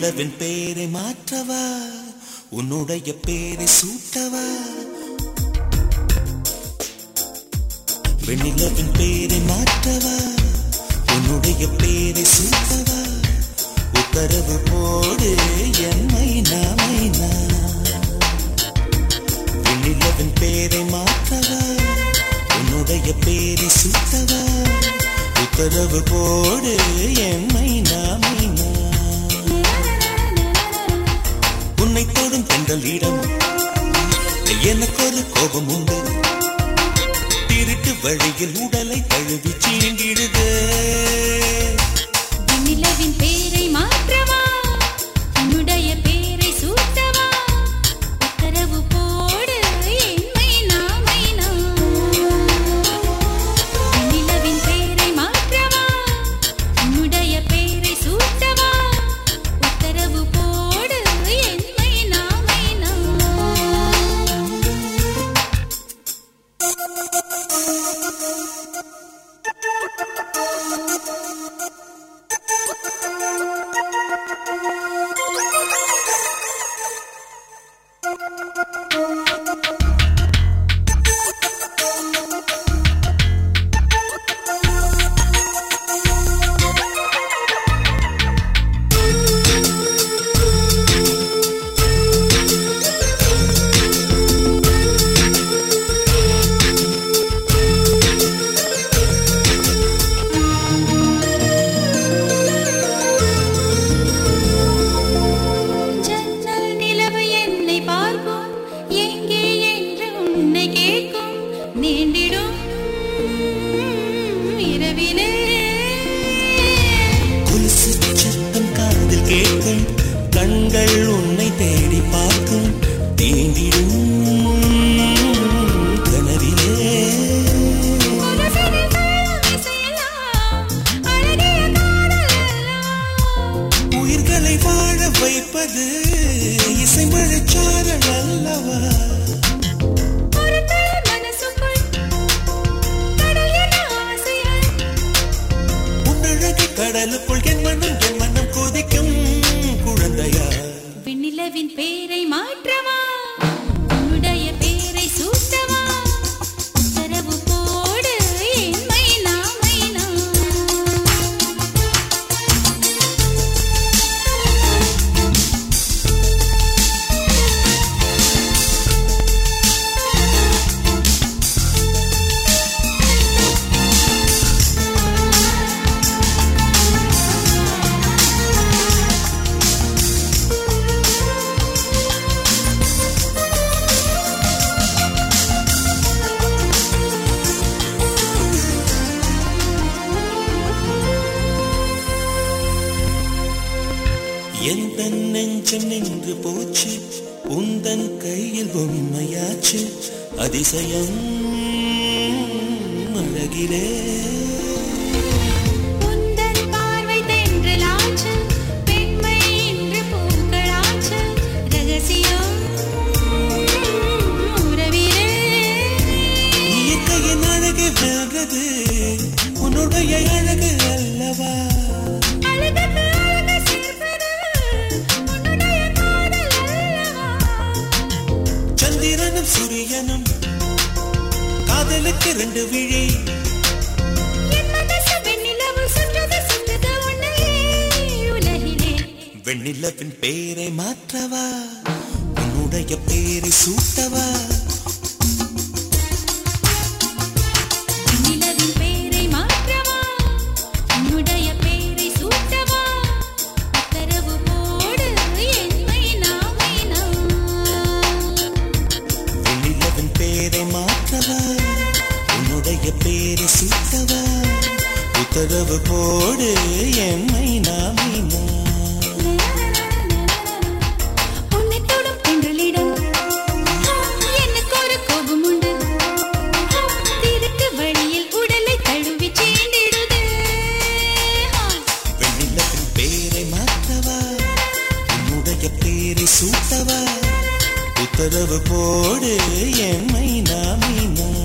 வெண்ணிலவின் பேரை மாற்றவா, உன்னுடைய பேரை சூட்டவா? வெண்ணிலவின் பேரை மாற்றவா, உன்னுடைய பேரை சூட்டவா? உத்தரவு போடு என் மைனா மைனா. வெண்ணிலவின் பேரை மாற்றவா, உன்னுடைய பேரை சூட்டவா? உத்தரவு போடு என் மைனா மைனா. உன்னை தொடும் தென்றலிடம் எனக்கு ஒரு கோபம் உண்டு. திருட்டு வழியில் உடலை தழுவி சீண்டிடுது. வெண்ணிலவின் பேரை மாற்றவா, உன்னுடைய பேரை சூட்டவா? உத்தரவு போடு என் மைனா மைனா. வெண்ணிலவின் பேரை மாற்றவா, உன்னுடைய பேரை சூட்டவா? உத்தரவு போடு என் மைனா மைனா. கண்கள் உன்னை தேடி பார்க்கும் தீண்டிடும் கனவிலே. உயிர்களை வாழ வைப்பது இசை மழைச்சாரல் அல்லவா? உன்னழகு கடலுக்குள் என் மனம் கொதிக்கும் குழந்தையா. வெண்ணிலவின் பேரை மாற்றவா, உன்னுடைய பேரை சூட்டவா? உத்தரவு போடு என் மைனா மைனா. எந்த நெஞ்சம் நின்று போச்சு, உந்தன் கையில் பொம்மையாச்சு. அதிசயம் அழகிலே. உந்தன் பார்வை தென்றலாச்சு, பெண்மை இன்று பூக்களாச்சு. ரகசியம் உறவிலே. இயற்கையின் அழகு வெல்றது உன்னுடைய அழகு அல்லவா? சந்திரனும் சூரியனும் காதலுக்கு ரெண்டு விழி. வெண்ணிலவின் பேரை மாற்றவா, உன்னுடைய பேரை சூட்டவா? வெண்ணிலவின் பேரை மாற்றவா, உன்னுடைய பேரை சூட்டவா? உத்தரவு போடு என் மைனா மைனா. வெண்ணிலவின் பேரை மாற்றவா, உன்னுடைய பேரை சூட்டவா? உத்தரவு போடு என் மைனா மைனா. உன்னை தொடும் தென்றலிடம் எனக்கு ஒரு கோபம் உண்டு. திருட்டு வழியில் உடலை தழுவி சீண்டிடுது. வெண்ணிலவின் பேரை மாற்றவா, உன்னுடைய பேரை சூட்டவா? உத்தரவு போடு என் மைனா மைனா.